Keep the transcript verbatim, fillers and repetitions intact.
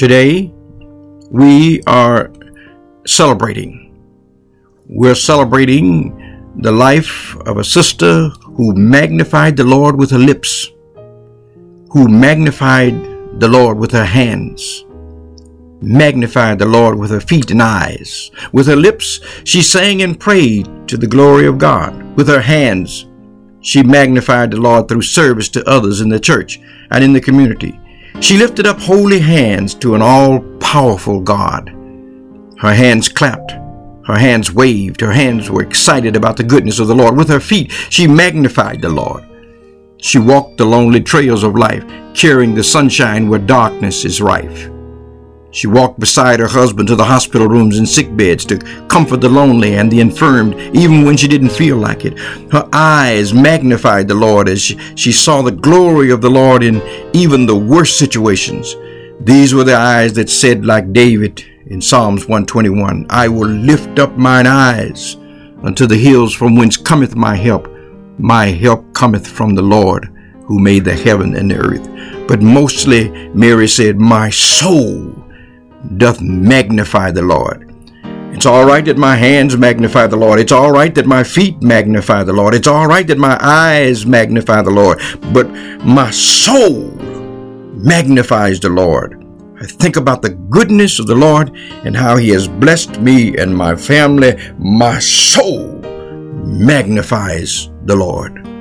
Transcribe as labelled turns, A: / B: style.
A: Today, we are celebrating. We're celebrating the life of a sister who magnified the Lord with her lips, who magnified the Lord with her hands, magnified the Lord with her feet and eyes. With her lips, she sang and prayed to the glory of God. With her hands, she magnified the Lord through service to others in the church and in the community. She lifted up holy hands to an all-powerful God. Her hands clapped. Her hands waved. Her hands were excited about the goodness of the Lord. With her feet, she magnified the Lord. She walked the lonely trails of life, carrying the sunshine where darkness is rife. She walked beside her husband to the hospital rooms and sick beds to comfort the lonely and the infirmed, even when she didn't feel like it. Her eyes magnified the Lord as she, she saw the glory of the Lord in even the worst situations. These were the eyes that said, like David in Psalms one twenty-one, "I will lift up mine eyes unto the hills from whence cometh my help. My help cometh from the Lord, who made the heaven and the earth." But mostly Mary said, "My soul doth magnify the Lord." It's all right that my hands magnify the Lord. It's all right that my feet magnify the Lord. It's all right that my eyes magnify the Lord. But my soul magnifies the Lord. I think about the goodness of the Lord and how He has blessed me and my family. My soul magnifies the Lord.